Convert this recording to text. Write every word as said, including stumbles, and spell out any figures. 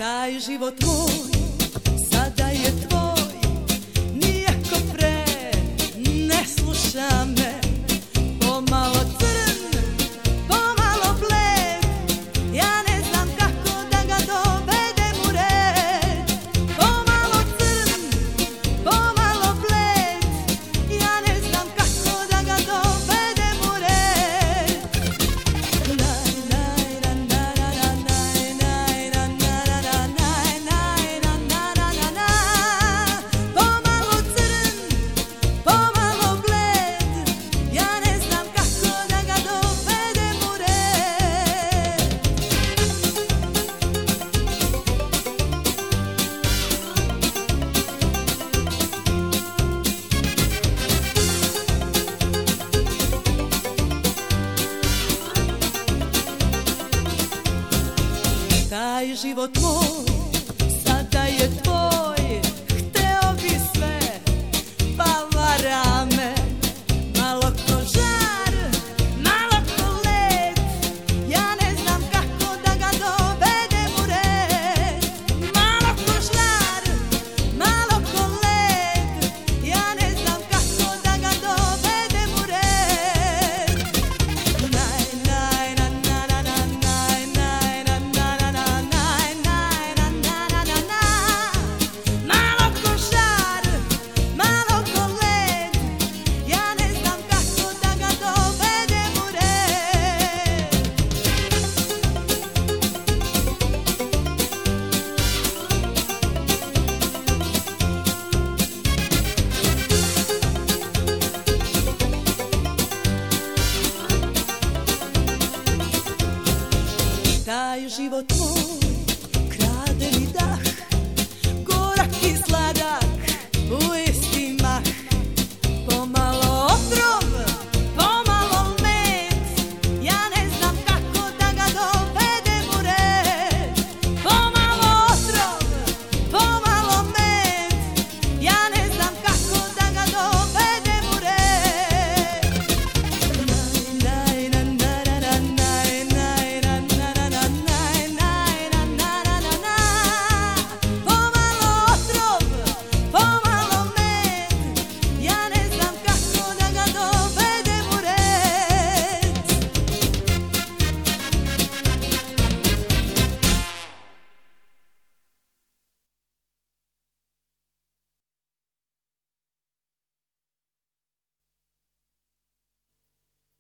Taj život moj sada je tvoj, nijako pre ne sluša me. Pomalo crn, pomalo bled, ja ne znam kako da ga dovedem u red. Pomalo crn, pomalo bled, ja ne znam kako da ga dovedem u red. Naj, naj, na, na, na, na, naj, naj, na, na, na, na, naj, naj, na, na, na, na, na. Pomalo crn, pomalo bled, ja ne znam kako da ga dovedem u red. Taj život moj sada je tvoj, hteo bi sve, pa vara me. Malo ko žar, malo ko led, ja ne znam kako da ga dovedem u red. Malo ko žar, malo ko led, ja ne znam kako da ga dovedem u red. Naj, naj, na, na, na, na, naj, naj, na, na, na, na, naj, naj, na, na, na, na, na. Malo ko žar, malo ko led, ja ne znam kako da ga dovedem u red. Taj život moj